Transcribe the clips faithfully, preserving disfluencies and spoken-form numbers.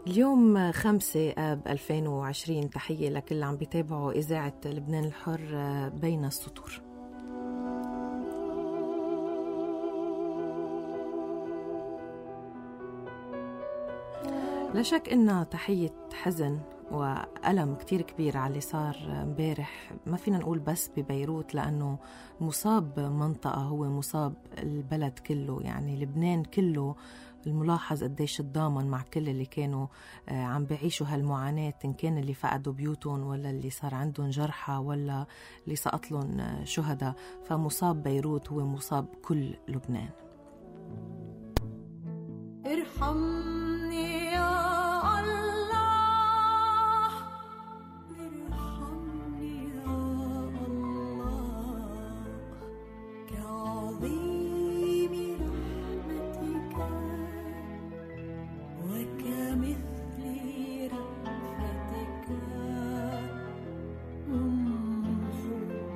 اليوم خمسة آب ألفين وعشرين. تحية لكل اللي عم بيتابعوا إذاعة لبنان الحر بين السطور. لا شك إنها تحية حزن وألم كتير كبير على اللي صار امبارح. ما فينا نقول بس ببيروت، لأنه مصاب منطقة، هو مصاب البلد كله، يعني لبنان كله. الملاحظ قديش الضامن مع كل اللي كانوا عم بيعيشوا هالمعاناة، إن كان اللي فقدوا بيوتهم ولا اللي صار عندهم جرحى ولا اللي سقط لهم شهداء. فمصاب بيروت هو مصاب كل لبنان. ارحمني يا الله، ارحمني يا الله، كعظيم رحمتك وكمثل رأفتك امحو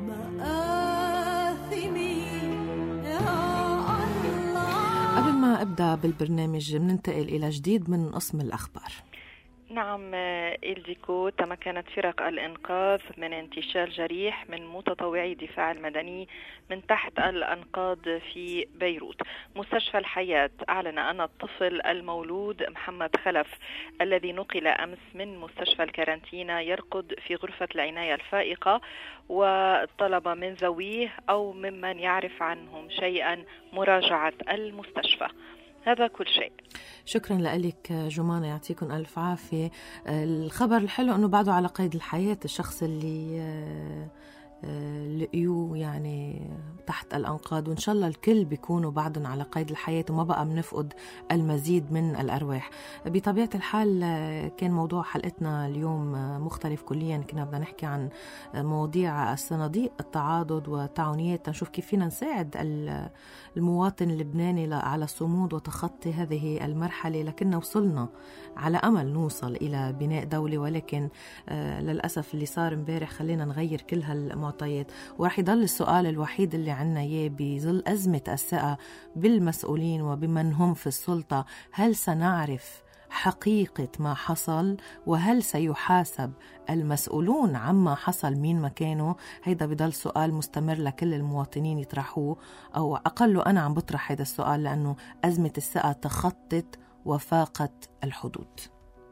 مآثمي يا الله. قبل ما أبدأ بالبرنامج بننتقل إلى جديد من قسم الأخبار. نعم إلديكو، تمكنت فرق الإنقاذ من انتشال جريح من متطوعي الدفاع المدني من تحت الأنقاض في بيروت. مستشفى الحياة أعلن أن الطفل المولود محمد خلف الذي نقل أمس من مستشفى الكارانتينا يرقد في غرفة العناية الفائقة، وطلب من ذويه أو ممن يعرف عنهم شيئا مراجعة المستشفى. هذا كل شيء. شكرا لك جمانة، يعطيكم ألف عافية. الخبر الحلو أنه بعده على قيد الحياة الشخص اللي لقيوه يعني تحت الأنقاض، وإن شاء الله الكل بيكونوا بعدهم على قيد الحياة وما بقى بنفقد المزيد من الأرواح. بطبيعة الحال كان موضوع حلقتنا اليوم مختلف كليا. كنا بدنا نحكي عن مواضيع الصناديق التعاضد وتعاونيات، نشوف كيف فينا نساعد المواطن اللبناني على الصمود وتخطي هذه المرحلة. لكننا وصلنا على أمل نوصل إلى بناء دولة، ولكن للأسف اللي صار امبارح خلينا نغير كل هالمعطيات. وراح يضل السؤال الوحيد اللي عنا إياه بظل أزمة الثقة بالمسؤولين وبمن هم في السلطة: هل سنعرف حقيقة ما حصل؟ وهل سيحاسب المسؤولون عما حصل مين مكانه؟ هيدا بضل سؤال مستمر لكل المواطنين يطرحوه، أو أقل أنا عم بطرح هذا السؤال، لأنه أزمة الثقة تخطت وفاقت الحدود.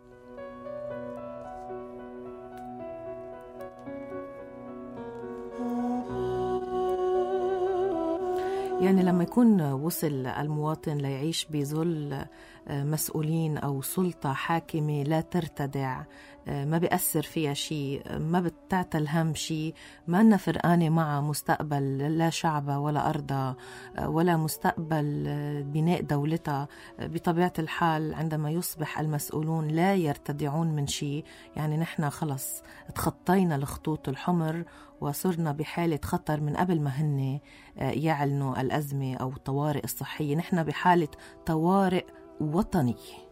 يعني لما يكون وصل المواطن ليعيش بظل مسؤولين أو سلطة حاكمة لا ترتدع، ما بيأثر فيها شيء، ما بتعتل هم شيء، ما أنا فرقانة مع مستقبل لا شعبها ولا أرضها ولا مستقبل بناء دولتها، بطبيعة الحال عندما يصبح المسؤولون لا يرتدعون من شيء، يعني نحن خلص تخطينا الخطوط الحمر وصرنا بحالة خطر من قبل ما هن يعلنوا الأزمة أو الطوارئ الصحية. نحن بحالة طوارئ وطني.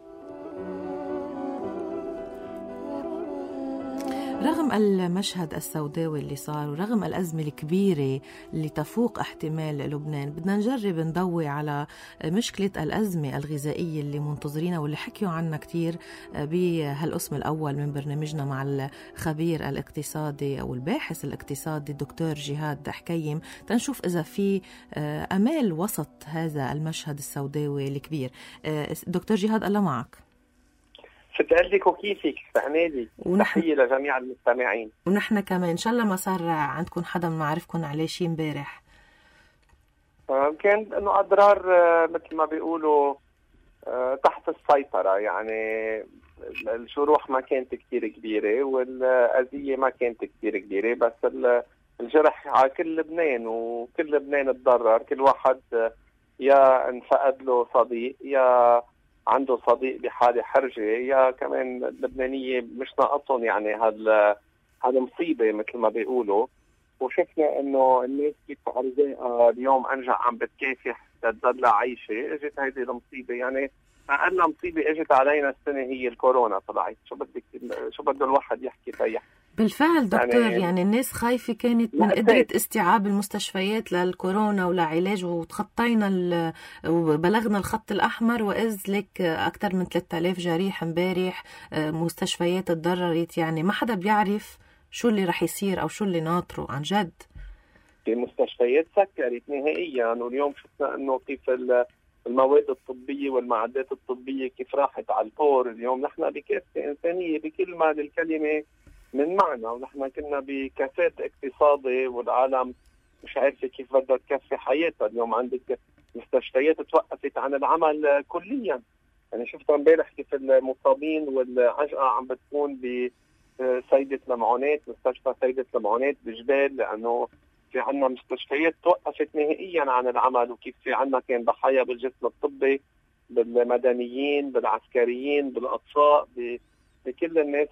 رغم المشهد السوداوي اللي صار ورغم الأزمة الكبيرة اللي تفوق احتمال لبنان، بدنا نجرب نضوي على مشكلة الأزمة الغذائية اللي منتظرينها واللي حكيوا عنها كتير بهالقسم الأول من برنامجنا مع الخبير الاقتصادي أو الباحث الاقتصادي الدكتور جهاد حكيم، تنشوف إذا في أمال وسط هذا المشهد السوداوي الكبير. دكتور جهاد، الله معك. فتقلك وكيفك فهمالي. تحية لجميع المستمعين. ونحن كمان إن شاء الله ما صار عندكم حدا من معرفكم عليه شيء امبارح. كان انه اضرار مثل ما بيقولوا تحت السيطرة، يعني الجروح ما كانت كتير كبيرة والأذية ما كانت كتير كبيرة، بس الجرح على كل لبنان وكل لبنان تضرر. كل واحد يا انفقد له صديق، يا عنده صديق بحالة حرجة، يا كمان اللبنانية مش ناقصهم يعني هال هالمصيبة مثل ما بيقولوا. وشفنا انه الناس كيف ارزاقها اليوم انجا عم بتكافح تتضل عايشة. اجت هذه المصيبة، يعني اقل مصيبة اجت علينا السنة هي الكورونا طلعت. شو بدك شو بده الواحد يحكي فيها؟ بالفعل دكتور، يعني, يعني الناس خايفة كانت من قدرة استيعاب المستشفيات للكورونا ولعلاج، وتخطينا ال... وبلغنا الخط الأحمر، وإذ لك أكثر من ثلاثة آلاف جريح امبارح، مستشفيات تضررت. يعني ما حدا بيعرف شو اللي رح يصير أو شو اللي ناطره عن جد. في مستشفيات سكرت نهائيا، واليوم شفنا إنه كيف المواد الطبية والمعدات الطبية كيف راحت على الفور. اليوم نحن بكافة إنسانية بكل ما للكلمة من معنى، ونحن كنا بكفاءة اقتصادي والعالم مش عارفة كيف بدها تكفي حياتها. اليوم عندك مستشفيات توقفت عن العمل كليا. يعني شفت امبارح كيف المصابين والعجقة عم بتكون بسيدة لمعونات، مستشفى سيدة لمعونات بجبال، لأنه في عنا مستشفيات توقفت نهائيا عن العمل، وكيف في عنا كان ضحايا بالجسم الطبي، بالمدنيين، بالعسكريين، بالأطفاء، بكل الناس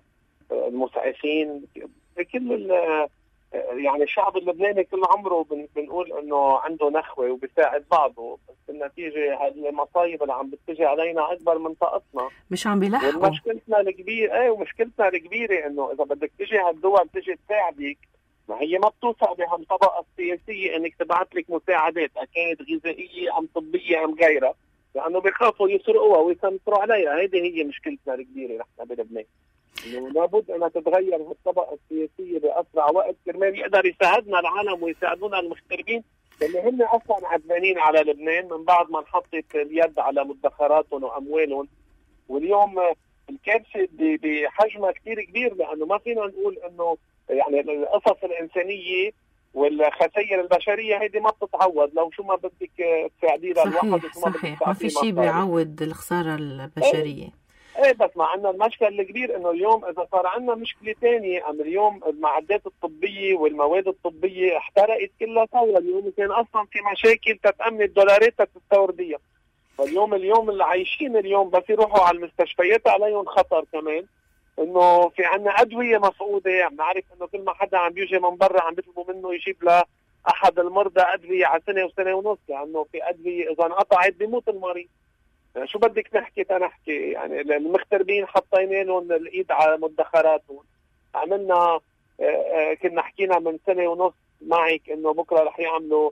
المسعفين، بكل يعني الشعب اللبناني كل عمره بنقول انه عنده نخوه وبيساعد بعضه، بس النتيجه المصايب اللي عم بتجي علينا اكبر من طاقتنا، مش عم بيلحقوا. ومشكلتنا الكبيره ايه ومشكلتنا الكبيره انه اذا بدك تجي هالدول تجي تساعدك، ما هي ما بتوسع بهالطبقه السياسيه انك تبعث لك مساعدات اكيد غذائيه ام طبيه ام غيرها، لانه بيخافوا يسرقوها ويسنطروا عليها. هذه هي مشكلتنا الكبيره نحن بلبنان، انه لابد ان تتغير هالطبقه السياسيه باسرع وقت كرمال يقدر يساعدنا العالم ويساعدونا المغتربين اللي هم اصلا عدمانين على لبنان من بعد ما انحطت اليد على مدخراتهم واموالهم. واليوم الكارثه بحجمها كثير كبير، لانه ما فينا نقول انه يعني القصص الانسانيه والخسائر البشريه هيدي ما بتتعوض، لو شو ما بدك تساعدي لها الواحد. صحيح صحيح، ما في شيء بيعوض الخساره البشريه. ايه بس مع عندنا المشكل الكبير انه اليوم اذا صار عندنا مشكله ثانيه، ام اليوم المعدات الطبيه والمواد الطبيه احترقت كلها سوا. اليوم كان اصلا في مشاكل تتامن الدولارات تستورديها، فاليوم اليوم اللي عايشين اليوم بس يروحوا على المستشفيات عليهم خطر كمان، انه في عندنا ادويه مفقوده. عم نعرف انه كل ما حدا عم بيجي من برا عم بيطلبوا منه يجيب له احد المرضى ادويه على سنه وسنه ونص، لانه في ادويه اذا انقطعت بيموت المريض. شو بدك نحكي تنحكي؟ يعني المغتربين حطينا لهم الايد على مدخراتهم. عملنا كنا حكينا من سنه ونص معك انه بكره رح يعملوا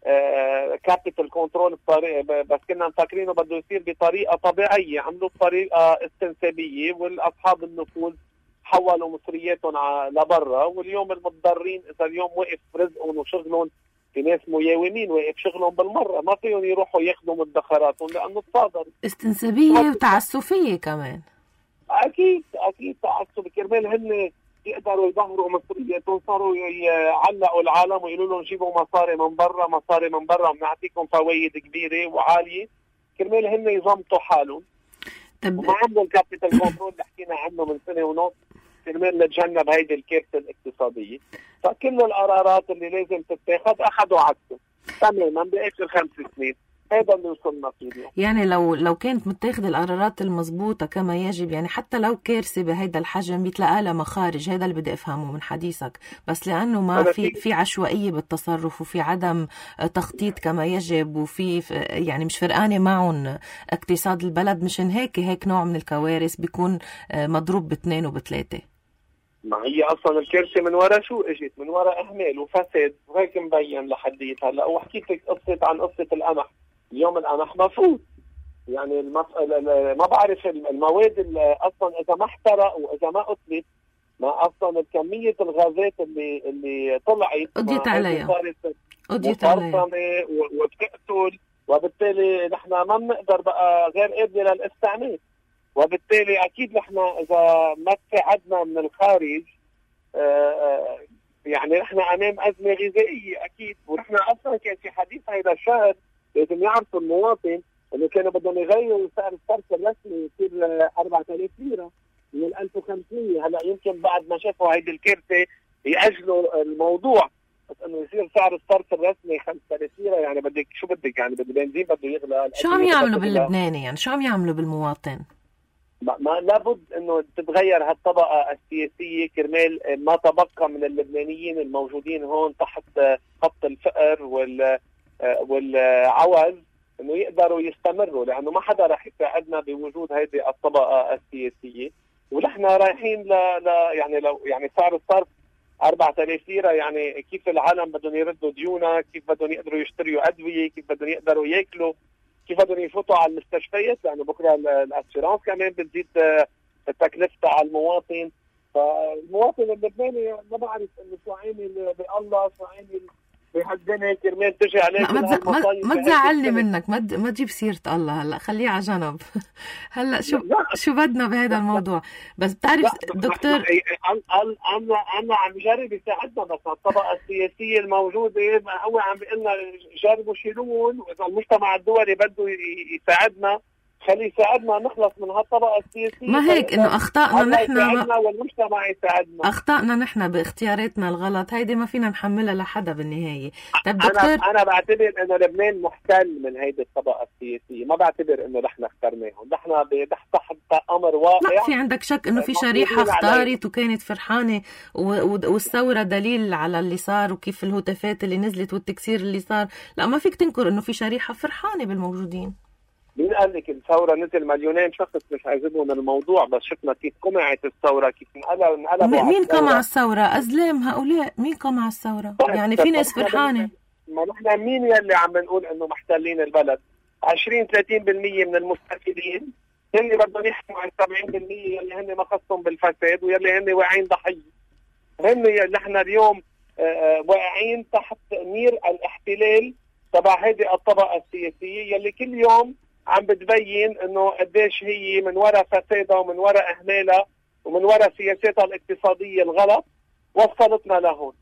كابيتال كنترول بطريقه، بس كنا مفكرينه بده يصير بطريقه طبيعيه، عملوا بطريقه استنسابيه، والاصحاب النفوذ حولوا مصرياتهم لبرا. واليوم المتضررين اذا اليوم وقف رزقهم وشغلهم، في ناس مياومين واقف شغلهم بالمره، ما فيهم يروحوا ياخذوا مدخراتهم لانه تصادر. استنسابيه وتعسفيه كمان. اكيد اكيد تعسف كرمال هن يقدروا يظهروا مصرياتهم، صاروا يعلقوا العالم ويقولوا لهم جيبوا مصاري من برا، مصاري من برا بنعطيكم فوائد كبيره وعاليه كرمال هن يضمطوا حالهم. طب وما عندهم كابيتال كنترول اللي حكينا عنه من سنه ونص كرمال نتجنب هيدي الكارثه الاقتصاديه. فكل القرارات اللي لازم تتاخذ اخذوا عكسه تماما باخر خمس سنين. هذا اللي وصلنا فيه. يعني لو لو كانت متاخذه القرارات المضبوطه كما يجب، يعني حتى لو كارثه بهيدا الحجم بيتلقى لها مخارج. هذا اللي بدي افهمه من حديثك، بس لانه ما في في عشوائيه بالتصرف وفي عدم تخطيط كما يجب، وفي يعني مش فرقانه معهم اقتصاد البلد، مشان هيك هيك نوع من الكوارث بيكون مضروب باثنين وبثلاثه. ما هي اصلا الكارثه من وراء شو اجت؟ من وراء اهمال وفساد، وهيك مبين لحديت هلا. وحكيت لك قصه عن قصه القمح. اليوم القمح مفروض يعني المف... ما بعرف المواد اللي اصلا اذا ما احترق واذا ما قتلت، ما اصلا كميه الغازات اللي اللي طلعت قضيت عليها قضيت عليها وبتقتل، وبالتالي نحن ما بنقدر بقى غير قابله للاستعمال. وبالتالي اكيد نحن اذا ما تساعدنا من الخارج آآ يعني نحن امام ازمه غذائيه اكيد. ونحن اصلا كان في حديث هذا الشهر لازم يعرفوا المواطن انه كانوا بدهم يغيروا سعر الصرف الرسمي يصير أربعة آلاف ليره من ألف وخمسمية. هلا يمكن بعد ما شافوا هيدي الكارثه ياجلوا الموضوع، بس انه يصير سعر الصرف الرسمي خمسة آلاف ليره. يعني بدك شو بدك؟ يعني بده البنزين بده يغلى. شو عم يعملوا باللبناني؟ يعني شو عم يعملوا بالمواطن؟ ما لابد انه تتغير هالطبقه السياسيه كرمال ما تبقى من اللبنانيين الموجودين هون تحت خط الفقر وال والعوز انه يقدروا يستمروا، لانه ما حدا رح يساعدنا بوجود هذه الطبقه السياسيه. ونحن رايحين ل... ل... يعني لو يعني سعر الصرف أربعة آلاف ليرة، يعني كيف العالم بدهم يردوا ديونها، كيف بدهم يقدروا يشتروا أدوية، كيف بدهم يقدروا ياكلوا، كيف بدهم يفوتوا على المستشفيات، لأنه بكرة الأسيرانس كمان بتزيد تكلفتها على المواطن. فالمواطن اللبناني ما بعرف انه شو عيني بالله شو عيني بهالدنيا كرمال تجي عليه. ما ما, ما تزعلني منك، ما ما تجيب سيرة الله هلا، خليه على جنب. هلا شو شو بدنا بهذا الموضوع؟ بس بتعرف دكتور انا انا عم جرب يساعدنا، بس الطبقه السياسيه الموجوده هو عم بيقول لنا جربوا شيلون، واذا المجتمع الدولي بده يساعدنا خلي يساعدنا نخلص من هالطبقه السياسيه. ما هيك انه اخطائنا نحن والمجتمع يساعدنا، اخطائنا نحن باختياراتنا الغلط، هيدي ما فينا نحملها لحدا بالنهايه. طيب دكتور، انا انا بعتبر انه لبنان محتل من هيدي الطبقه السياسيه، ما بعتبر انه نحن اخترناهم، نحن تحت امر واقع. لا في عندك شك انه في شريحه اختارت وكانت فرحانه، والثوره دليل على اللي صار وكيف الهتافات اللي نزلت والتكسير اللي صار. لا ما فيك تنكر انه في شريحه فرحانه بالموجودين. مين قال لك الثورة نزل مليونين شخص مش عايزينهم الموضوع، بس شفنا كيف قمعت الثورة، كيف انقلبوا. مين قمع الثورة؟ أزلام هؤلاء مين قمع الثورة؟ يعني في ناس فرحانة. ما نحن مين يلي عم نقول انه محتلين البلد؟ عشرين ثلاثين بالمية من المستفيدين هن بدهم يحكموا عن سبعين بالمية يلي هن ما خصهم بالفساد ويلي هن واقعين ضحية. هن نحن اليوم واقعين تحت نير الاحتلال تبع هذه الطبقة السياسية يلي كل يوم عم بتبين انه قديش هي من وراء فسادها ومن وراء اهمالها ومن وراء سياساتها الاقتصاديه الغلط وصلتنا لهون.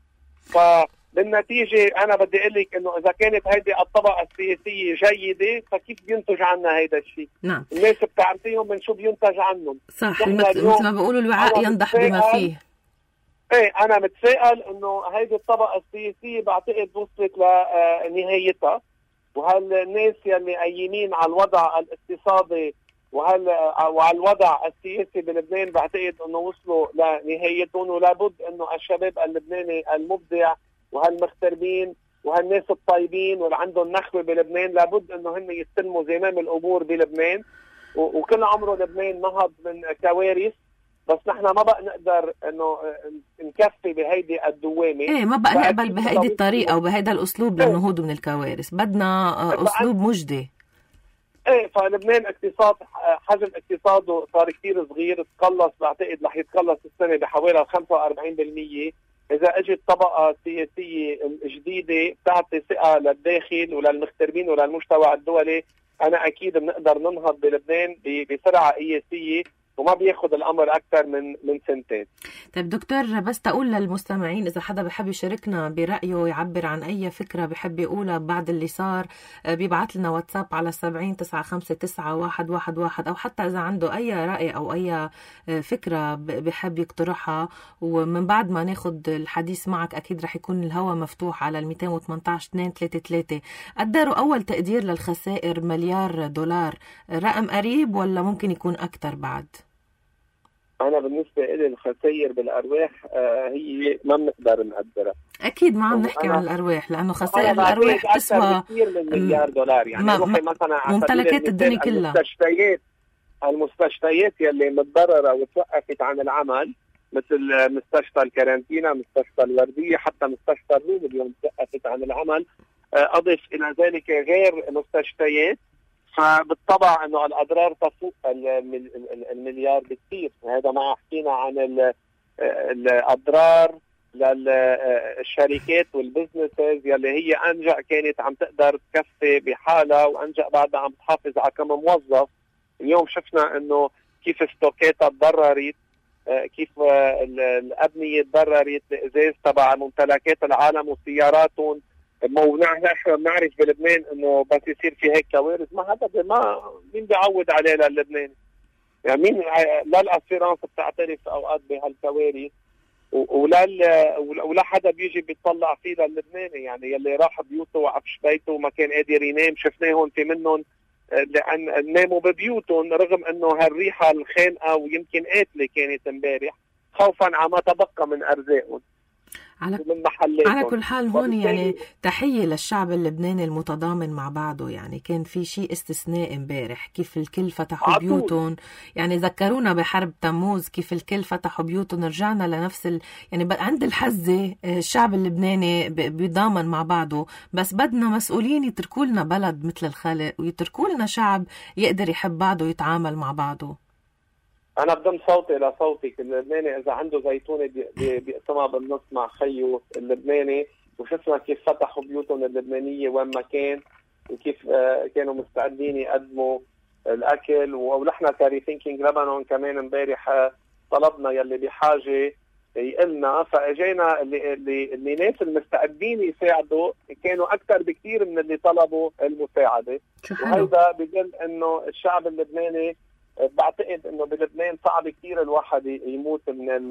فبالنتيجه انا بدي اقول لك انه اذا كانت هيدي الطبقه السياسيه جيده فكيف بينتج عنا هيدا الشيء؟ نعم. الناس بتعرفيهم من شو بينتج عنهم. صح، مثل ما بيقولوا الوعاء ينضح بما فيه. ايه انا متفائل انه هيدي الطبقه السياسيه بعتقد وصلت لنهايتها، وهالناس يلي قايمين على الوضع الاقتصادي وهال وعلى الوضع السياسي بلبنان بعتقد انه وصلوا لنهايتهم، ولابد انه الشباب اللبناني المبدع وهالمغتربين وهالناس الطيبين واللي عندهم نخوه بلبنان لابد انه هن يستلموا زمام الامور بلبنان. وكل عمره لبنان نهض من كوارث، بس نحن ما بقى نقدر انه نكفي بهيدي الدوامه. ايه ما بقى نقبل بهيدي الطريقه وبهيدا الاسلوب للنهوض من الكوارث، بدنا اسلوب مجدي. ايه فلبنان اقتصاد حجم اقتصاده صار كثير صغير، تقلص بعتقد رح يتقلص السنه بحوالي خمسة وأربعين بالمية. اذا اجت طبقه سياسيه جديده بتعطي ثقه للداخل وللمغتربين وللمجتمع الدولي، انا اكيد بنقدر ننهض بلبنان بسرعه قياسيه وما بياخد الامر اكثر من من سنتين. طيب دكتور، بس تقول للمستمعين اذا حدا بحب يشاركنا برايه يعبر عن اي فكره بحب يقولها بعد اللي صار، بيبعت لنا واتساب على سبعين تسعة خمسة تسعة واحد واحد واحد، او حتى اذا عنده اي راي او اي فكره بحب يقترحها. ومن بعد ما ناخد الحديث معك اكيد رح يكون الهواء مفتوح على مئتين وثمانية عشر اثنين ثلاثة ثلاثة. قدروا اول تقدير للخسائر مليار دولار، رقم قريب ولا ممكن يكون اكثر بعد؟ أنا بالنسبة إلي الخسائر بالأرواح آه هي ما بنقدر نقدرها. أكيد ما عم نحكي عن الأرواح، لأنه خسائر الأرواح تسوى كثير من مليار دولار. يعني روحي مثلا على ممتلكات الدنيا كلها. المستشفيات المستشفيات يلي متضررة وتوقفت عن العمل مثل مستشفى الكارانتينا، مستشفى الوردية، حتى مستشفى الروم اليوم توقفت عن العمل. آه أضف إلى ذلك غير مستشفيات، فبالطبع انه الاضرار تفوق المليار بكثير. هذا ما حكينا عن الاضرار للشركات والبزنسز يلي هي انجا كانت عم تقدر تكفي بحالها وانجا بعدها عم تحافظ على كم موظف. اليوم شفنا انه كيف ستوكاتها تضررت، كيف الابنيه تضررت، الازاز تبع ممتلكات العالم وسياراتهم. نحن بنعرف بلبنان انه بس يصير في هيك كوارث ما حدا ما مين بيعود عليه للبنان. يعني مين لا الاسيرانس بتعترف اوقات بهالكوارث ولا ولا حدا بيجي بيطلع فيه للبناني. يعني يلي راح بيوته وعفش بيته وما كان قادر ينام، شفناهم في منهم لان ناموا ببيوتهم رغم انه هالريحه الخانقه ويمكن قاتله كانت امبارح خوفا عما تبقى من ارزاقهم. على ومن محلاتهم. على كل حال هون يعني تحية للشعب اللبناني المتضامن مع بعضه. يعني كان في شيء استثناء امبارح كيف الكل فتحوا بيوتهم، يعني ذكرونا بحرب تموز كيف الكل فتحوا بيوتهم. رجعنا لنفس ال... يعني عند الحزة الشعب اللبناني بيضامن مع بعضه، بس بدنا مسؤولين يتركوا لنا بلد مثل الخلق ويتركوا لنا شعب يقدر يحب بعضه ويتعامل مع بعضه. أنا بضم صوتي لصوتك. اللبناني إذا عنده زيتونة بيقسمها بالنص مع خيو اللبناني، وشفنا كيف فتحوا بيوتهم اللبنانية وين ما كان، وكيف كانوا مستعدين يقدموا الأكل. ونحن كاري ثينكينج لبنان كمان امبارح طلبنا يلي بحاجة يقلنا، فاجينا اللي اللي اللي ناس المستعدين يساعدوا كانوا اكثر بكثير من اللي طلبوا المساعده. وهذا بدل انه الشعب اللبناني، بعتقد انه بلبنان صعب كثير الواحد يموت من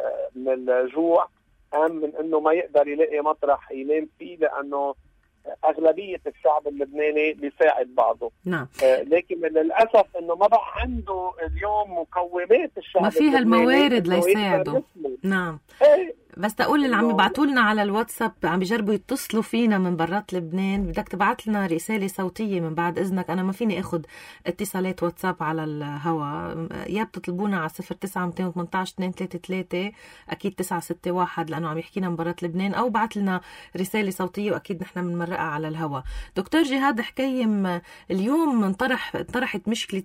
من الجوع اهم من انه ما يقدر يلاقي مطرح ينام فيه، لانه اغلبيه الشعب اللبناني بيساعد بعضه. نعم. آه لكن للاسف انه ما بقى عنده اليوم مقومات الشعب، ما فيها الموارد ليساعدوا. نعم. ايه بس تقول اللي عم يبعتوا لنا على الواتساب عم بيجربوا يتصلوا فينا من برات لبنان، بدك تبعت لنا رساله صوتيه من بعد اذنك. انا ما فيني اخذ اتصالات واتساب على الهواء، يا بتطلبونا على صفر تسعة اثنين ثمانية عشر اثنين ثلاثة ثلاثة اكيد تسعة ستة واحد لانه عم يحكينا من برات لبنان، او بعت لنا رساله صوتيه واكيد نحن بنمرقها على الهواء. دكتور جهاد حكيم، اليوم انطرح طرحت مشكله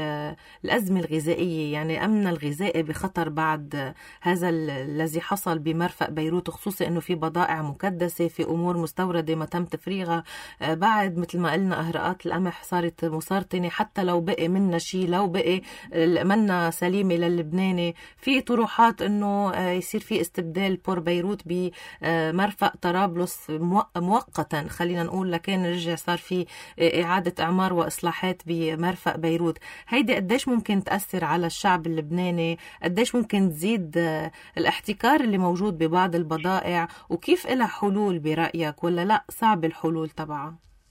الازمه الغذائيه، يعني امن الغذائي بخطر بعد هذا الذي حصل بمرفأ بيروت، خصوصا انه في بضائع مكدسه، في امور مستورده ما تم تفريغها بعد مثل ما قلنا اهراءات القمح صارت مسرطنه، حتى لو بقي منا شيء، لو بقي منا سليمه للبناني. في طروحات انه يصير في استبدال بور بيروت بمرفأ طرابلس مؤقتا، خلينا نقول، لكن رجع صار في اعاده اعمار واصلاحات بمرفأ بيروت. هيدي قديش ممكن تاثر على الشعب اللبناني؟ قديش ممكن تزيد الاحتكار اللي موجود ببعض البضائع؟ وكيف لها حلول برأيك، ولا لا صعب الحلول تبعها؟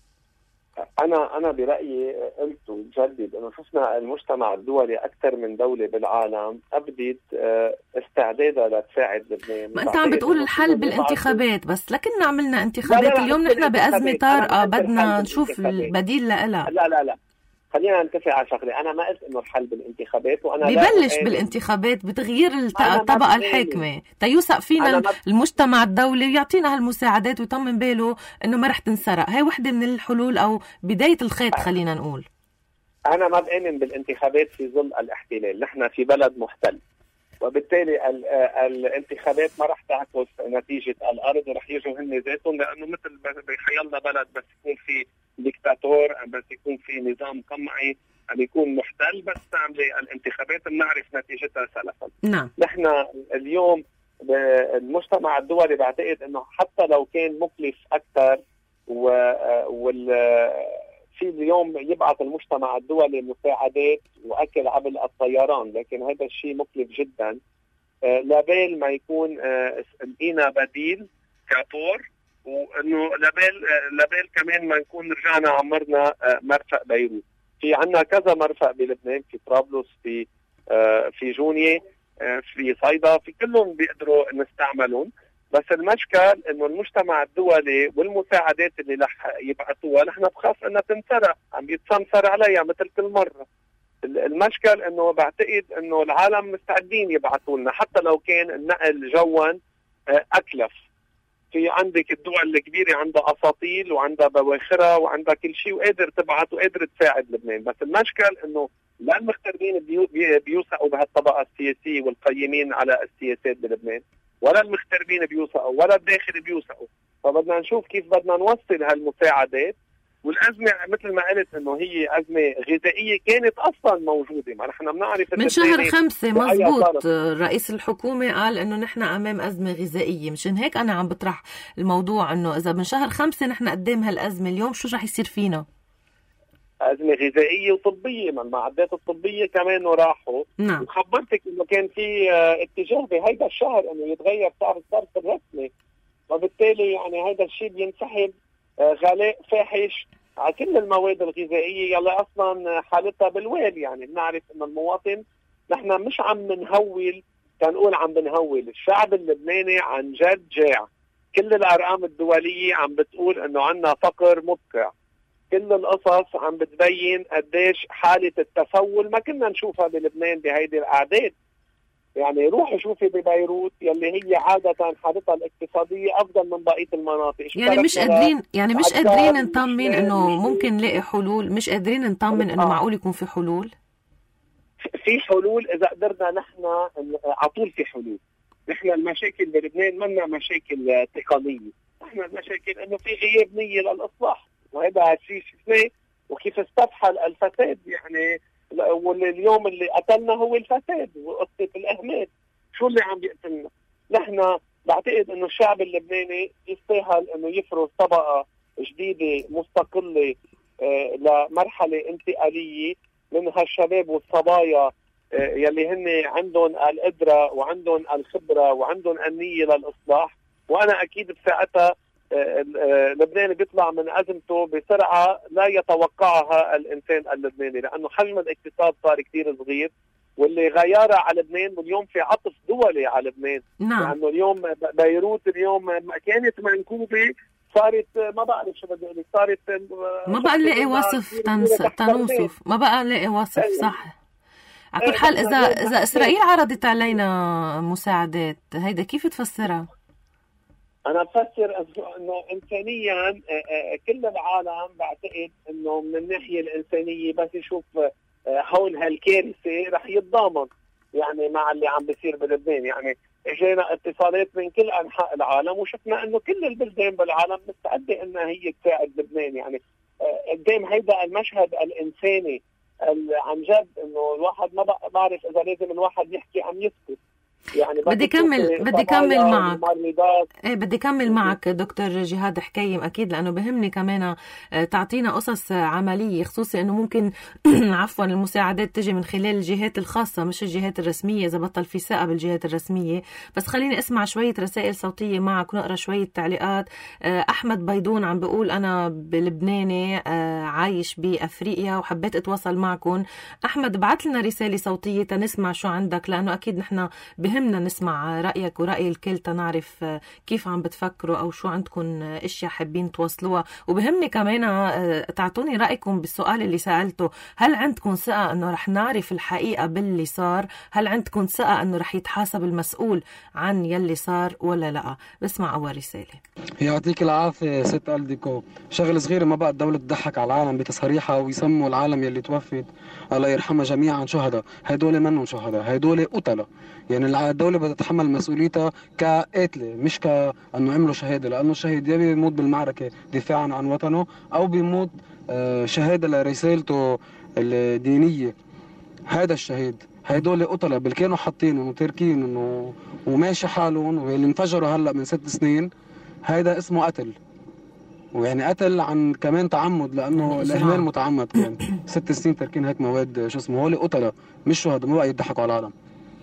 أنا أنا برأيي قلت وجدد إنه شفنا المجتمع الدولي أكثر من دولة بالعالم أبدت استعدادها لتساعد لبنان. ما أنت عم بتقول الحل بالانتخابات، بس لكننا عملنا انتخابات. لا لا لا، اليوم نحن بأزمة طارئة بدنا نشوف البديل لها. لا لا لا، خلينا نتفق على شغله. انا ما قلت انه الحل بالانتخابات، وانا ببلش بالانتخابات بتغيير الطبقه الحاكمه تيوثق فينا المجتمع الدولي ويعطينا هالمساعدات ويطمن باله انه ما رح تنسرق. هاي وحده من الحلول او بدايه الخيط خلينا نقول. انا ما بآمن بالانتخابات في ظل الاحتلال. نحن في بلد محتل، وبالتالي الانتخابات ما رح تعكس نتيجه الارض، ورح يجوا هن ذاتهم، لانه مثل بخيالنا بلد بس يكون في ديكتاتور، بس يكون في نظام قمعي، عم يكون محتل، بس تعملي الانتخابات بنعرف نتيجتها سلفا. نعم. نحن اليوم المجتمع الدولي بعتقد انه حتى لو كان مكلف اكثر، وال في اليوم يبعث المجتمع الدولي مساعدات واكل عبر الطيران، لكن هذا الشيء مكلف جدا. لابال ما يكون لقينا بديل كابور، وانه لابال لابال كمان ما نكون رجعنا عمرنا مرفأ بيروت. في عندنا كذا مرفأ بلبنان، في طرابلس، في في جونية، في صيدا، في كلهم بيقدروا نستعملهم. بس المشكل انه المجتمع الدولي والمساعدات اللي رح يبعثوها نحن بخاف انها تنسرق، عم يتسمسر عليها مثل كل مره. المشكل انه بعتقد انه العالم مستعدين يبعثوا لنا حتى لو كان النقل جوا اكلف. في عندك الدول الكبيره عندها اساطيل وعندها بواخرها وعندها كل شيء وقادر تبعث وقادر تساعد لبنان، بس المشكل انه لا المغتربين بيوثقوا بهالطبقه السياسيه والقيمين على السياسات بلبنان، ولا المغتربين بيوثقوا، ولا الداخل بيوثقوا. فبدنا نشوف كيف بدنا نوصل هالمساعدات. والازمه مثل ما قلت انه هي ازمه غذائيه كانت اصلا موجوده، ما نحن بنعرف من شهر خمسة. مزبوط، رئيس الحكومه قال انه نحن امام ازمه غذائيه، مشان هيك انا عم بطرح الموضوع انه اذا من شهر خمسة نحن قدام هالازمه، اليوم شو رح يصير فينا؟ ازمه غذائيه وطبيه، ما المعدات الطبيه كمان راحوا. نعم. وخبرتك انه كان في اتجاه بهيدا الشهر انه يتغير سعر الصرف الرسمي، وبالتالي يعني هذا الشيء بينسحب غلاء فاحش على كل المواد الغذائيه يلي اصلا حالتها بالويل. يعني بنعرف ان المواطن، نحن مش عم نهول كنقول عم بنهول. الشعب اللبناني عن جد جاع. كل الأرقام الدولية عم بتقول إنه عنا فقر مدقع. كل القصص عم بتبين قديش حالة التفول ما كنا نشوفها بلبنان بهيدي الأعداد. يعني روحي شوفي ببيروت يلي هي عادة حالتها الاقتصادية أفضل من بقية المناطق. يعني مش قادرين يعني مش قادرين نطمن إنه ممكن نلاقي حلول. مش قادرين نطمن إنه معقول يكون في حلول. في حلول إذا قدرنا نحن على طول. في حلول. نحن المشاكل بلبنان منا مشاكل تقنية. نحن المشاكل إنه في غياب نية للإصلاح، وهذا الشيء شفناه وكيف استفحل الفساد. يعني واليوم اللي قتلنا هو الفساد وقصة الأهمال. شو اللي عم بيقتلنا؟ نحن بعتقد إنه الشعب اللبناني يستاهل إنه يفرض طبقة جديدة مستقلة آه لمرحلة انتقالية من هالشباب والصبايا آه يلي هن عندهم القدرة وعندهم الخبرة وعندهم النية للإصلاح. وأنا أكيد بساعتها لبنان بيطلع من أزمته بسرعة لا يتوقعها الإنسان اللبناني، لأنه حجم الاقتصاد صار كتير صغير واللي غيرها على لبنان. واليوم في عطف دولي على لبنان. نعم. لأنه اليوم بيروت اليوم كانت منكوبة صارت ما بعرف شو بدي أقول لك صارت ما بقى نلاقي وصف تنوصف ما بقى نلاقي وصف صح. على كل حال إذا إذا إسرائيل عرضت علينا مساعدات هيدا كيف تفسرها؟ أنا بفسر إنه إنسانياً كل العالم بعتقد إنه من الناحية الإنسانية بس يشوف هول هالكارثة رح يتضامن يعني مع اللي عم بيصير بلبنان. يعني اجينا اتصالات من كل أنحاء العالم وشفنا إنه كل البلدان بالعالم مستعدة إنها هي تساعد لبنان. يعني قدام هيدا المشهد الإنساني عن جد إنه الواحد ما بعرف إذا لازم الواحد يحكي أم يسكت. يعني بدي كمل بدي كمل معك ايه بدي كمل معك دكتور جهاد حكيم اكيد، لانه بهمني كمان تعطينا قصص عمليه، خصوصي انه ممكن عفوا المساعدات تجي من خلال الجهات الخاصه مش الجهات الرسميه اذا بطل في ثقه بالجهات الرسميه. بس خليني اسمع شويه رسائل صوتيه معك ونقرا شويه تعليقات. احمد بيدون عم بيقول انا بلبناني عايش بافريقيا وحبيت اتواصل معكم. احمد بعت لنا رساله صوتيه تنسمع شو عندك، لانه اكيد نحن بهمنا نسمع رأيك ورأي الكل تنعرف كيف عم بتفكروا أو شو عندكم اشياء حابين توصلوها. وبهمني كمان تعطوني رأيكم بالسؤال اللي سألته، هل عندكم ثقة أنه رح نعرف الحقيقة باللي صار؟ هل عندكم ثقة أنه رح يتحاسب المسؤول عن يلي صار ولا لا؟ بسمع أول رسالة. يعطيك العافية ست ألديكو. شغل صغير ما بقى الدولة تضحك على العالم بتصريحها ويسموا العالم يلي توفت الله يرحمها جميعا شهداء. هيدول منهم شهداء، هيدول قتلة. يعني الدولة بدها تتحمل مسؤوليتها كقاتلة مش كأنه عملوا شهادة، لأنه الشهيد يا بيموت بالمعركة دفاعا عن وطنه أو بيموت شهادة لرسالته الدينية. هذا الشهيد هيدول قتلة بل كانوا حاطينهم وتركين وماشي حالهم واللي انفجروا هلأ من ست سنين هيدا اسمه قتل. ويعني قتل عن كمان تعمد لأنه الإهمال متعمد كان. ست سنين تركين هيك مواد شو اسمه هولي قتلة مش شهداء، ما بقى يضحكوا على العالم.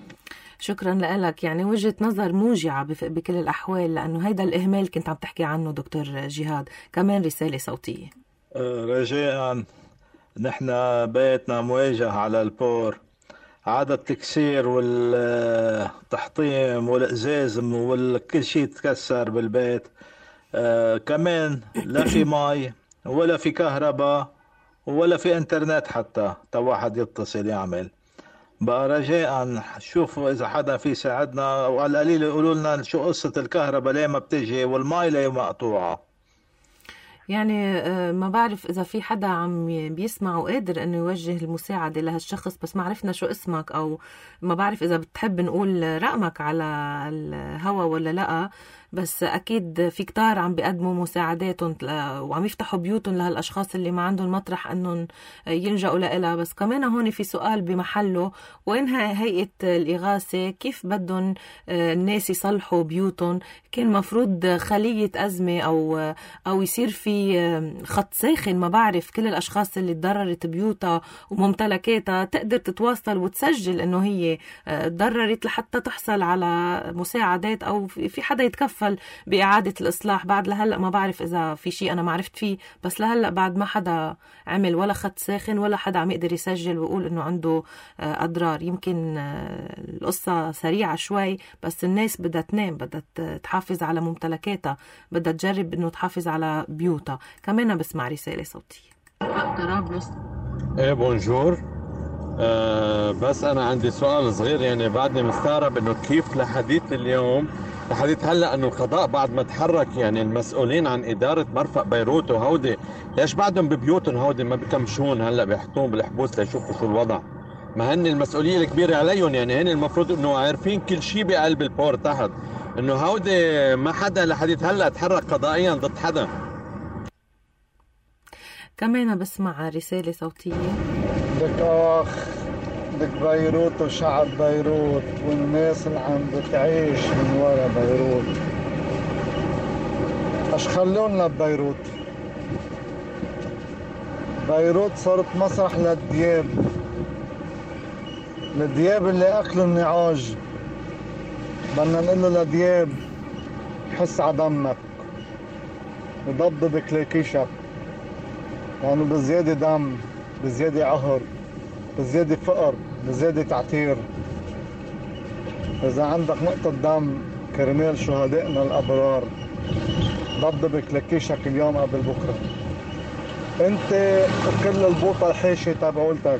شكرا لك. يعني وجهة نظر موجعة بكل الأحوال، لأنه هيدا الإهمال كنت عم تحكي عنه دكتور جهاد. كمان رسالة صوتية. رجاء نحن بيتنا مواجه على البور، عدد التكسير والتحطيم والإزاز وكل شيء تكسر بالبيت. آه كمان لا في مي ولا في كهرباء ولا في انترنت حتى تا واحد يتصل يعمل. بقى رجاء شوفوا إذا حدا في ساعدنا، وعلى القليل يقولوا لنا شو قصة الكهرباء ليه ما بتجي والماء ليه مقطوعة. يعني ما بعرف إذا في حدا عم بيسمع وقادر إنه يوجه المساعدة لهالشخص، بس ما عرفنا شو اسمك أو ما بعرف إذا بتحب نقول رقمك على الهوا ولا لأ. بس أكيد في كتار عم بيقدموا مساعداتهم وعم يفتحوا بيوتهم لهالأشخاص اللي ما عندهم مطرح أنهم يلجأوا لها. بس كمان هون في سؤال بمحله، وإنها هيئة الإغاثة كيف بدهم الناس يصلحوا بيوتهم؟ كان مفروض خلية أزمة أو أو يصير في خط ساخن، ما بعرف كل الأشخاص اللي تضررت بيوتها وممتلكاتها تقدر تتواصل وتسجل إنه هي تضررت لحتى تحصل على مساعدات أو في حدا يتكفل تتكفل بإعادة الإصلاح. بعد لهلأ ما بعرف إذا في شيء أنا ما عرفت فيه، بس لهلأ بعد ما حدا عمل ولا خط ساخن ولا حدا عم يقدر يسجل ويقول إنه عنده أضرار. يمكن القصة سريعة شوي، بس الناس بدها تنام، بدها تحافظ على ممتلكاتها، بدها تجرب إنه تحافظ على بيوتها. كمان بسمع رسالة صوتية. ايه بونجور. أه بس انا عندي سؤال صغير، يعني بعدني مستغرب انه كيف لحديث اليوم لحديث هلا انه القضاء بعد ما تحرك يعني المسؤولين عن اداره مرفأ بيروت وهودي، ليش بعدهم ببيوتهم هودي ما بكمشون هلا بيحطوهم بالحبوس ليشوفوا شو الوضع؟ ما هن المسؤوليه الكبيره عليهم، يعني هن المفروض انه عارفين كل شيء بقلب البور تحت، انه هودي ما حدا لحديث هلا تحرك قضائيا ضد حدا. كمان بسمع رسالة صوتية. لك آخ لك بيروت وشعب بيروت والناس اللي عم بتعيش من ورا بيروت، اش خلونا ببيروت؟ بيروت صارت مسرح للدياب، الدياب اللي اكلوا النعاج. بدنا نقول له لدياب حس عدمك وضب بكلاكيشك، يعني بزيادة دم، بزيادة قهر، بزيادة فقر، بزيادة تعتير. إذا عندك نقطة دم كرمال شهدائنا الأبرار ضب بكلاكيشك اليوم قبل بكرة. أنت وكل البوطة الحاشة تبعولتك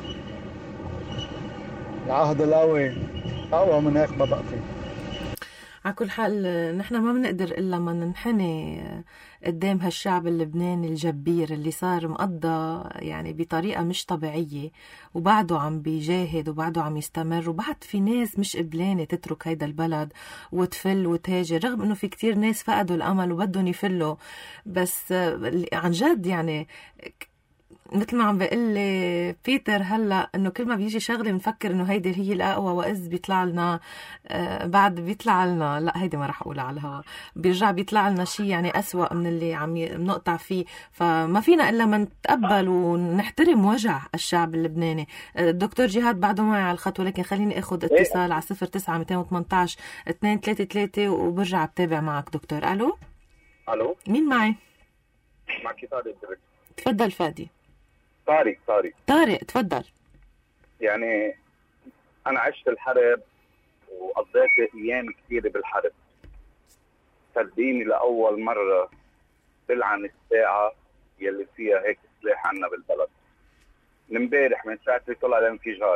العهد القوي أقوى من هيك ما بقى فيه. على كل حال نحن ما بنقدر إلا ما ننحني قدام هالشعب اللبناني الجبير اللي صار مقضى يعني بطريقة مش طبيعية، وبعده عم بيجاهد وبعده عم يستمر، وبعد في ناس مش قبلانة تترك هيدا البلد وتفل وتهاجر، رغم انه في كتير ناس فقدوا الأمل وبدهم يفلوا. بس عن جد يعني مثل ما عم بقول لي بيتر هلا انه كل ما بيجي شغله بنفكر انه هيدي هي الاقوى، واذ بيطلع لنا آه بعد بيطلع لنا لا هيدي ما راح اقولها على الهواء، بيرجع بيطلع لنا شيء يعني أسوأ من اللي عم نقطع فيه. فما فينا الا ما نتقبل ونحترم وجع الشعب اللبناني. الدكتور جهاد بعده معي على الخط، ولكن خليني اخذ اتصال على صفر تسعة مئتين وثمانية عشر اثنين ثلاثة ثلاثة وبرجع بتابع معك دكتور. الو الو مين معي؟ معك طارق. تفضل فادي. طارق طارق طارق تفضل. يعني أنا عشت الحرب وقضيت أيام كثيرة بالحرب. صدقيني لأول مرة بلعن الساعة يلي فيها هيك سلاح عنا بالبلد. امبارح من ساعة اللي طلع الانفجار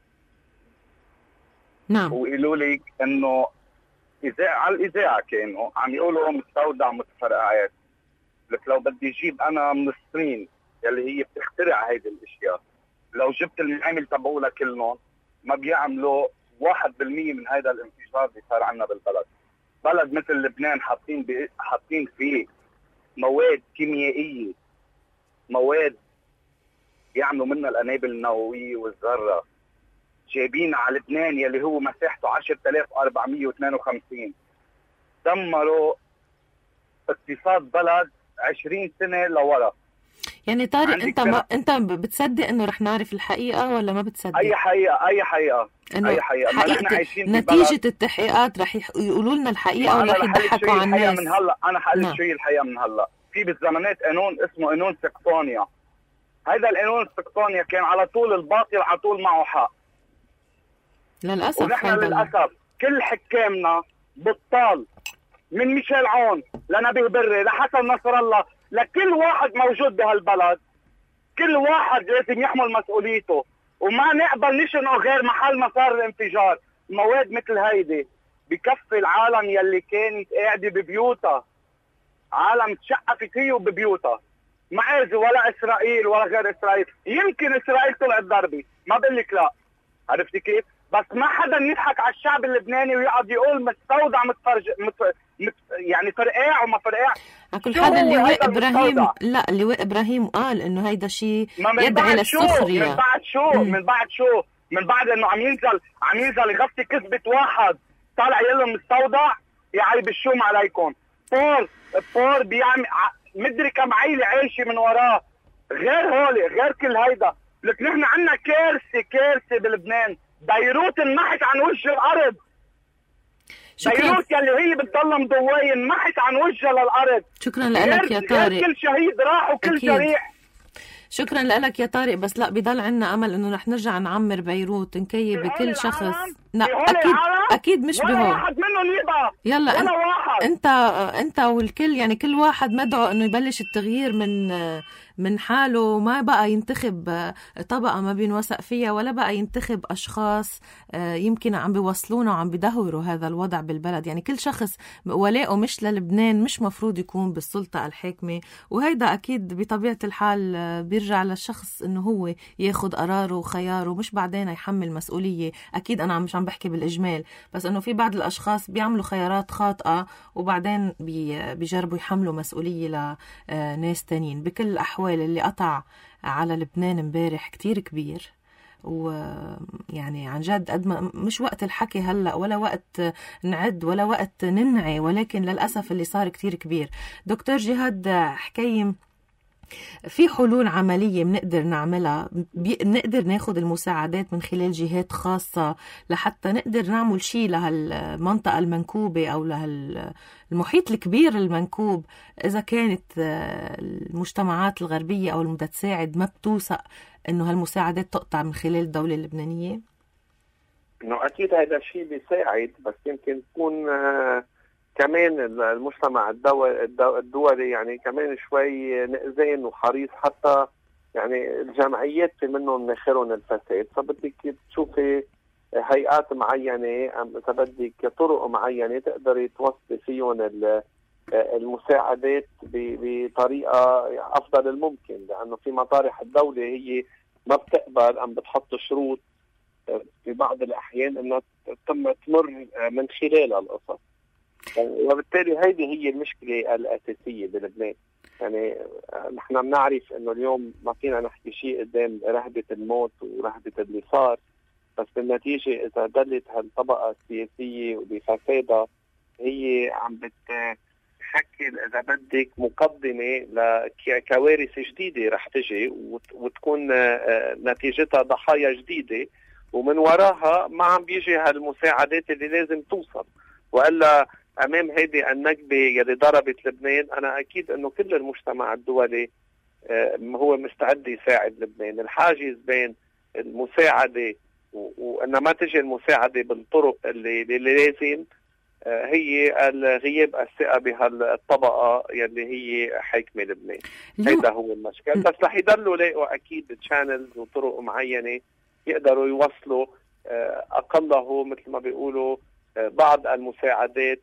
نعم وقالوا لي إنه إذاعة على الإذاعة كانوا عم يقولوا مستودع متفرقعات. لك لو بدي أجيب أنا من الصين يلي هي بتخترع هيدي الاشياء، لو جبت المعامل تبعولها كلهم ما بيعملوا واحد بالمية من هيدا الانفجار اللي صار عنا بالبلد. بلد مثل لبنان حاطين بي... حاطين فيه مواد كيميائيه، مواد يعملوا منها القنابل النوويه والذره، جايبين على لبنان يلي هو مساحته عشرة آلاف وأربعمية واثنين وخمسين، دمروا اقتصاد بلد عشرين سنه لورا. يعني طارق انت ما انت بتصدق انه رح نعرف الحقيقه ولا ما بتصدق؟ اي حقيقه اي حقيقه اي حقيقه, حقيقة نتيجه التحقيقات رح يقولوا لنا الحقيقه ولا رح يضحكوا على الناس؟ من هلا انا حقلت شيء الحقيقه من هلا. في بالزمانات قانون اسمه قانون سكسونيا. هذا القانون سكسونيا كان على طول الباطل على طول معه حق. للاسف ونحن للاسف كل حكامنا بطال، من ميشيل عون لنبيه بري لحسن نصر الله، لكل واحد موجود بهالبلد كل واحد لازم يحمل مسؤوليته، وما نقبل نشنه غير محل ما صار الانفجار. مواد مثل هيدي بكفي العالم يلي كانت قاعده ببيوتها، عالم تشقفت فيه ببيوتها، ما عايزه ولا اسرائيل ولا غير اسرائيل. يمكن اسرائيل طلعت ضربه، ما بقول لك لا، عرفتي كيف؟ بس ما حدا يضحك على الشعب اللبناني ويقعد يقول مستودع متفرج مت... مت... يعني فرقاع وما فرقاع. كل حدا اللواء ابراهيم لا اللواء ابراهيم قال انه هيدا شيء يدعي للسخريه. من بعد شو مم. من بعد شو من بعد انه عم ينزل عم ينزل يغطي كذبه واحد طالع يقول مستودع. يا عيب الشوم عليكم. بور بور بيعمل مدري كم عيله عايشه من وراه، غير هولي غير كل هيدا. لك نحن عنا كارثه كارثه بلبنان. بيروت انمحت عن وجه الارض. شكرا. بيروت يلي هي بتضل مضوية انمحت عن وجهها للأرض. شكرا لك يا طارق. كل شهيد راح وكل أكيد. جريح. شكرا لك يا طارق. بس لا، بضل عنا امل انه رح نرجع نعمر بيروت، نكيب بكل شخص. لا اكيد اكيد مش بهون. ولا واحد منهم يبقى. يلا ولا واحد. انت انت والكل، يعني كل واحد مدعو انه يبلش التغيير من من حاله. ما بقى ينتخب طبقة ما بينوثق فيها، ولا بقى ينتخب أشخاص يمكن عم بيوصلونا وعم بيدهوروا هذا الوضع بالبلد. يعني كل شخص ولاءه مش للبنان مش مفروض يكون بالسلطة الحاكمة، وهيدا أكيد بطبيعة الحال بيرجع للشخص إنه هو ياخد قراره وخياره، مش بعدين يحمل مسؤولية. أكيد أنا مش عم بحكي بالإجمال، بس إنه في بعض الأشخاص بيعملوا خيارات خاطئة وبعدين بيجربوا يحملوا مسؤولية لناس تانيين. بكل الأحوال اللي قطع على لبنان امبارح كتير كبير، ويعني عن جد قد ما مش وقت الحكي هلأ، ولا وقت نعد، ولا وقت ننعي، ولكن للأسف اللي صار كتير كبير. دكتور جهاد حكيم، في حلول عملية بنقدر نعملها؟ بنقدر ناخد المساعدات من خلال جهات خاصة لحتى نقدر نعمل شيء لهالمنطقة المنكوبة أو لهالمحيط الكبير المنكوب، إذا كانت المجتمعات الغربية أو المدى تساعد ما بتوثق إنه هالمساعدات تقطع من خلال الدولة اللبنانية؟ إنه أكيد هذا الشيء بيساعد، بس يمكن تكون كمان المجتمع الدولي يعني كمان شوي نقزين وحريص، حتى يعني الجمعيات في منهم ناخرهم الفساد، فبدك تشوفي هيئات معينة، إذا بدك طرق معينة تقدري توصلي فيهم المساعدات بطريقة أفضل الممكن، لأنه في مطارح الدولة هي ما بتقبل أم بتحط شروط في بعض الأحيان إنها تم تمر من خلال القصص، وبالتالي هذه هي المشكلة الأساسية بلبنان. يعني نحن بنعرف إنه اليوم ما فينا نحكي شيء قدام رهبة الموت ورهبة اللي صار، بس بالنتيجة إذا دلت هالطبقة السياسية وبفسادها هي عم بتشكل إذا بدك مقدمة لكوارث جديدة رح تجي وتكون نتيجتها ضحايا جديدة، ومن وراها ما عم بيجي هالمساعدات اللي لازم توصل. وإلا أمام هذه النكبة يلي ضربت لبنان، أنا أكيد أنه كل المجتمع الدولي هو مستعد يساعد لبنان. الحاجز بين المساعدة وأن ما تجي المساعدة بالطرق اللي, اللي لازم هي غياب الثقة بهالطبقة يلي هي حاكمة لبنان. هذا هو المشكل. بس رح يضلوا لاقوا أكيد تشانلز وطرق معينة يقدروا يوصلوا أقله مثل ما بيقولوا بعض المساعدات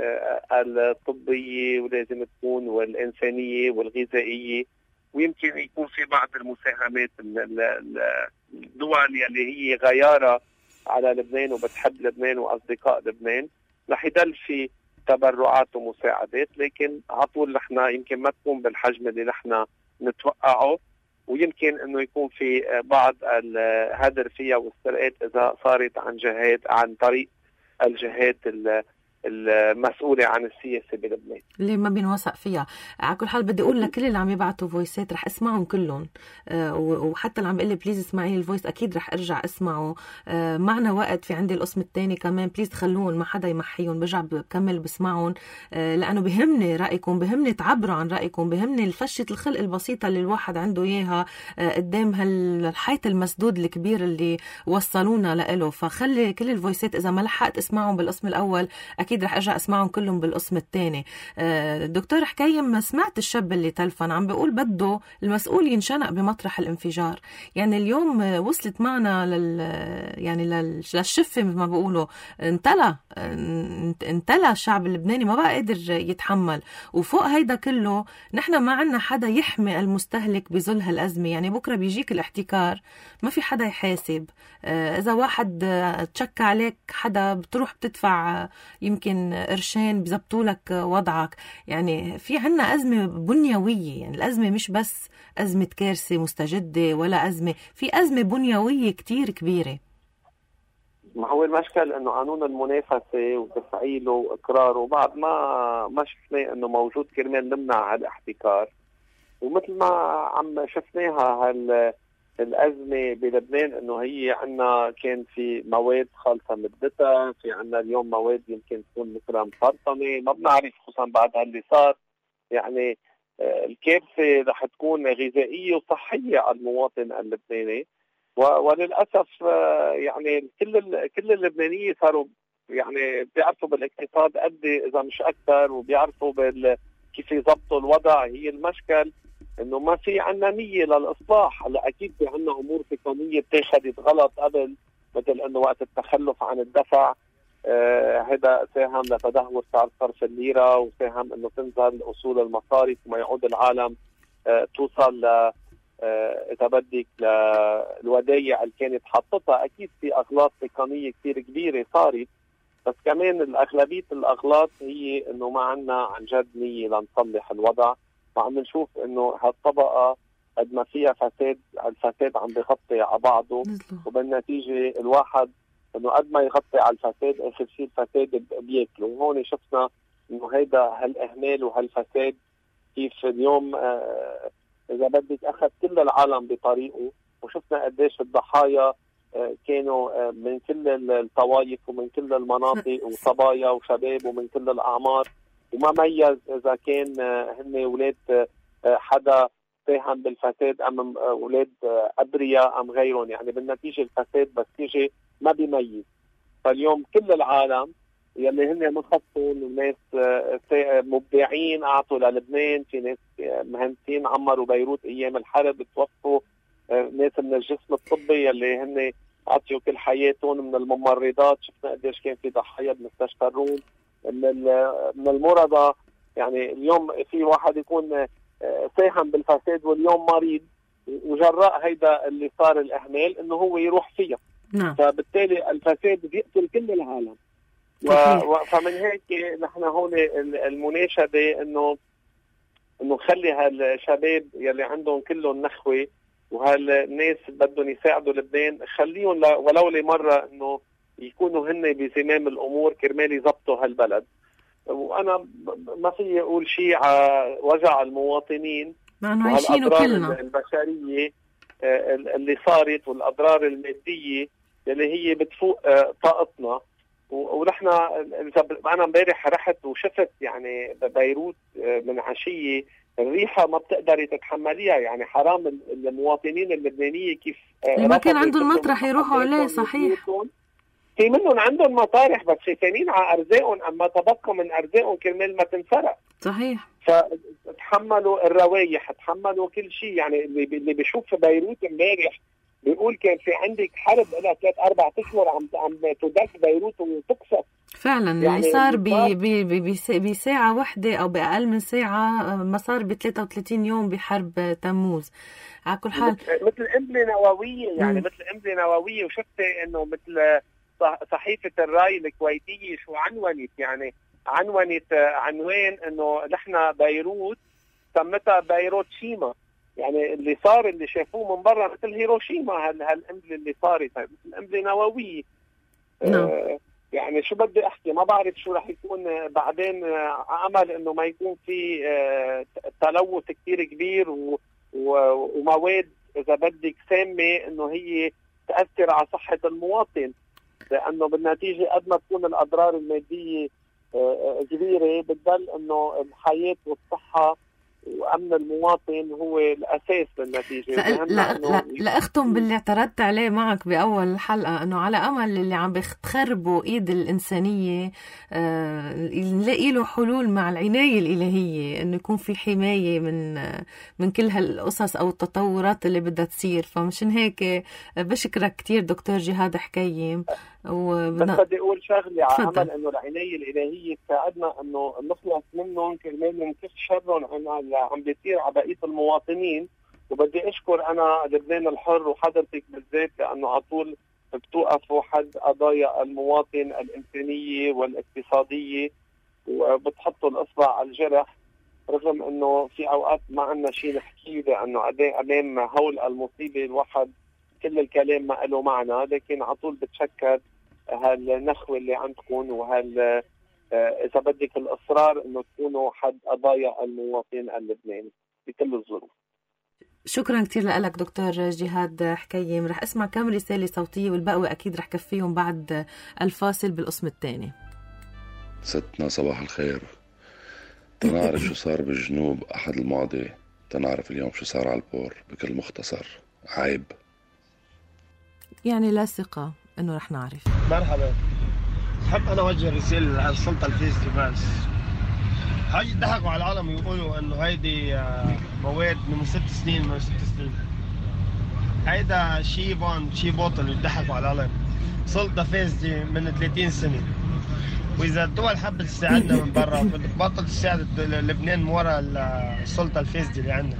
الطبية، ولازم تكون والإنسانية والغذائية، ويمكن يكون في بعض المساهمات من الدول يلي هي غيارة على لبنان وبتحب لبنان وأصدقاء لبنان. رح يضل في تبرعات ومساعدات، لكن عطول نحن يمكن ما تكون بالحجم اللي نحن نتوقعه، ويمكن انه يكون في بعض الهدر فيها والسرقات اذا صارت عن جهات عن طريق الجهات المسؤولة عن السياسة بلبنان اللي ما بينوثق فيها. على كل حال بدي أقول لكل اللي عم يبعتوا فويسات رح أسمعهم كلهم، أه وحتى اللي عم بيقول لي بليز اسمعي الفويس أكيد رح أرجع أسمعه. أه معنا وقت في عندي القسم الثاني كمان، بليز خلوهم ما حدا يمحيهم، برجع بكمل بسمعهم أه لأنه بهمني رأيكم، بهمني تعبروا عن رأيكم، بهمني الفشة الخلق البسيطة اللي الواحد عنده إياها أه قدام هالحيط المسدود الكبير اللي وصلونا لإله. فخلي كل الفويسات إذا ما لحقت اسمعهم بالقسم الأول أكيد رح أرجع أسمعهم كلهم بالقسم الثاني. دكتور حكيم، سمعت الشاب اللي تلفن عم بيقول بده المسؤول ينشنق بمطرح الانفجار. يعني اليوم وصلت معنا لل يعني للشفة مثل ما بيقولوا، انتلى انتلى الشعب اللبناني ما بقى قادر يتحمل. وفوق هيدا كله نحن ما عنا حدا يحمي المستهلك بظل هالأزمة. يعني بكرة بيجيك الاحتكار ما في حدا يحاسب، إذا واحد تشك عليك حدا بتروح بتدفع يمكن قرشين بزبطولك وضعك. يعني في عنا أزمة بنيوية، يعني الأزمة مش بس أزمة كارثة مستجدة ولا أزمة، في أزمة بنيوية كتير كبيرة. ما هو المشكل انه قانون المنافسة وتفعيله واقراره بعد ما ما شفناه انه موجود كرمال نمنع هالاحتكار، ومثل ما عم شفناها هال الأزمة بلبنان إنه هي عنا كان في مواد خالصة مدتها، في عنا اليوم مواد يمكن تكون مثلا مفرطمة، ما بنعرف خصوصا بعد هاللي صار. يعني الكارثة رح تكون غذائية وصحية على المواطن اللبناني، وللأسف يعني كل كل اللبنانيين صاروا يعني بيعرفوا بالاقتصاد قد إذا مش أكثر، وبيعرفوا بال كيف يضبطوا الوضع. هي المشكل إنه ما في عنا نية للإصلاح. هلا أكيد في عنا أمور تقنية اتخذت غلط قبل، مثل إنه وقت التخلف عن الدفع هذا آه ساهم لتدهور سعر صرف الليرة، وساهم إنه تنزل أصول المصارف وما يعود العالم آه توصل ل آه إذا بدك للودايع اللي كانت حطتها. أكيد في أغلاط تقنية كثير كبيرة صارت، بس كمان الأغلبية الأغلاط هي إنه ما عنا عن جد نية لنصلح الوضع، وعم نشوف إنه هالطبقة قد ما فيها فساد، الفساد عم بيغطي على بعضه، وبالنتيجة الواحد إنه قد ما يغطي على الفساد آخر شيء الفساد بياكله. وهون شفنا إنه هيدا هالإهمال وهالفساد كيف اليوم آه إذا بدك أخذ كل العالم بطريقه، وشفنا قديش الضحايا كانوا من كل الطوائف ومن كل المناطق وصبايا وشباب ومن كل الأعمار، وما ميز إذا كان هن أولاد حدا ساهم بالفساد أم أولاد أبرياء أم غيرهم. يعني بالنتيجة الفساد بس يجي ما بيميز. فاليوم كل العالم يلي هن مخصصون وناس مبدعين أعطوا للبنان، في ناس مهندسين عمروا بيروت أيام الحرب، توفوا ناس من الجسم الطبي يلي هن عطيوا كل حياتهم، من الممرضات شفنا قديش كان في ضحايا بمستشفى الروم، من من المرضى. يعني اليوم في واحد يكون ساهم بالفساد واليوم مريض، وجراء هيدا اللي صار الإهمال إنه هو يروح فيها. نعم. فبالتالي الفساد بيقتل كل العالم. و... فمن هيك نحن هون المناشدة إنه إنه نخلي هالشباب يلي عندهم كلهم نخوة وهالناس بدهم يساعدوا لبنان، خليهم ولو لمرة إنه يكونوا هن بزمام الأمور كرمال يضبطوا هالبلد. وأنا ما في أقول شيء على وجع المواطنين والأضرار البشرية اللي صارت والأضرار المادية اللي هي بتفوق طاقتنا. ونحن أنا امبارح رحت وشفت يعني ببيروت من عشية الريحة ما بتقدري تتحمليها. يعني حرام المواطنين اللبنانيين كيف ما كان عندهم مطرح يروحوا عليه. صحيح، في منهم عندهم مطارح بس خايفين على أرزاقهم، أما تبقى من أرزاقهم كرمال ما تنسرق. صحيح. فتحملوا الروايح، تحملوا كل شيء. يعني اللي اللي بيشوف في بيروت امبارح بيقول كان في عندك حرب لها ثلاث أربع أشهر عم عم تدك بيروت وتقصف. فعلا يعني اللي صار بساعة واحدة أو بأقل من ساعة ما صار ب ثلاثة وثلاثين يوم بحرب تموز. على كل حال مثل قنبلة نووية، يعني مثل قنبلة نووية. وشفت إنه مثل صحيفة الراي الكويتية شو عنونت، يعني عنونت عنوان إنه نحن بيروت سمتها بيروتشيما. يعني اللي صار اللي شافوه من برا مثل هيروشيما، هالقنبلة اللي صارت مثل قنبلة نووية. نعم. آه يعني شو بدي احكي، ما بعرف شو رح يكون بعدين. عمل انه ما يكون في آه تلوث كثير كبير و و ومواد اذا بدك سامه انه هي تاثر على صحه المواطن، لانه بالنتيجه قد ما تكون الاضرار الماديه آه كبيره بتضل انه الحياه والصحه وأمن المواطن هو الأساس بالنتيجة. لا لا لا, لا أختم باللي اعترضت عليه معك بأول الحلقة، أنه على أمل اللي عم بيخربوا إيد الإنسانية آه نلاقي له حلول مع العناية الإلهية، أنه يكون في حماية من آه من كل هالقصص أو التطورات اللي بدها تصير. فمشان هيك بشكرك كتير دكتور جهاد حكيم. وبنا... بس بدي أقول شغلة على أمل أنه العناية الإلهية تساعدنا أنه نخلص منهم كرمال نكف شرهم عن عم بيصير على بقية المواطنين. وبدي أشكر أنا لبنان الحر وحضرتك بالذات لأنه على طول بتوقفوا حد قضايا المواطن الإنسانية والاقتصادية وبتحطوا الإصبع على الجرح، رغم أنه في أوقات ما عنا شيء نحكيه لأنه أمام هول المصيبة الواحد كل الكلام ما له معنى، لكن على طول بتشكر هالنخوة اللي عندكم وهال إذا بدك الإصرار إنه تكونوا حد قضايا المواطن اللبناني بكل الظروف. شكرا كتير لك دكتور جهاد حكيم. رح اسمع كم رسالة صوتية والباقي أكيد رح كفيهم بعد الفاصل بالقسم الثاني. ستنا صباح الخير. تنعرف شو صار بالجنوب أحد الماضي، تنعرف اليوم شو صار على البور. بكل مختصر عيب. يعني لا ثقة إنه رح نعرف. مرحبا، حب أنا أوجه رسالة على السلطة الفيزيائية. بس هاي ضحكوا على العالم يقولوا إنه هيدي مواد من ست سنين من ست سنين. هيدا شي بون شي بوطل يضحكوا على العالم. سلطة فيزيائية من ثلاثين سنة، وإذا الدول حبت تساعدنا من برا بطل تساعد لبنان من وراء السلطة الفاسدة اللي عندنا.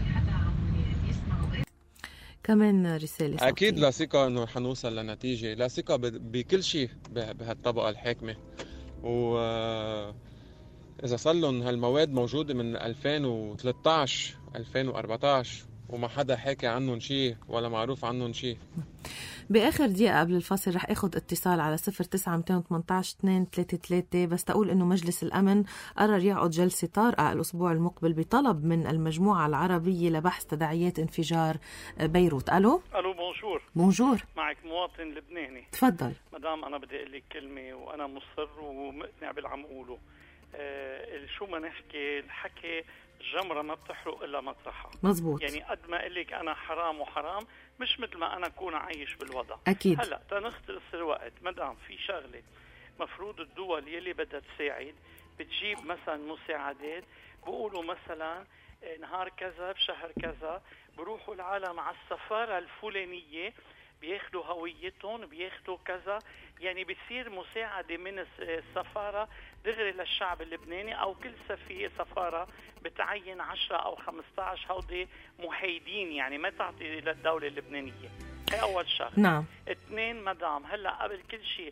كمان رسالة صوتية. أكيد لا ثقة إنه حنوصل لنتيجة، لا ثقة بكل شيء بهالطبقة الحاكمة. وإذا صار لهم هالمواد موجودة من ألفين وثلاثة عشر ألفين وأربعة عشر وما حدا حاكي عنهم شيء ولا معروف عنهم شيء. بآخر دقيقة قبل الفاصل رح أخذ اتصال على صفر تسعة مئتين وثمانية عشر اثنين ثلاثة ثلاثة. بس تقول إنه مجلس الأمن قرر يعقد جلسة طارئة الأسبوع المقبل بطلب من المجموعة العربية لبحث تداعيات انفجار بيروت. ألو ألو بونجور. بونجور، معك مواطن لبناني. تفضل. مدام أنا بدي أقول لك كلمة وأنا مصر ومقتنع بالعم أقوله. أه شو ما نحكي الحكي الجمرة ما بتحرق إلا مطرحها. مزبوط. يعني قد ما أقول لك أنا حرام وحرام مش مثل ما أنا أكون عايش بالوضع. أكيد. هلأ تنختصر الوقت مدام في شغلة مفروض الدول يلي بدها تساعد بتجيب مثلا مساعدات، بقولوا مثلا نهار كذا بشهر كذا بروحوا العالم على السفارة الفلانية بياخدوا هويتهم بياخدوا كذا، يعني بتصير مساعدة من السفارة دغري للشعب اللبناني، أو كل سفير سفارة بتعين عشرة أو خمسة عشر هودي محايدين، يعني ما تعطي للدولة اللبنانية. هي أول شغلة. نعم. اثنين مدام هلأ قبل كل شيء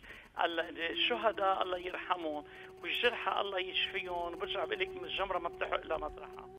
الشهداء الله يرحمهم والجرحى الله يشفيهم، وبرجع بقول لك الجمرة ما بتحرق إلا مطرحها.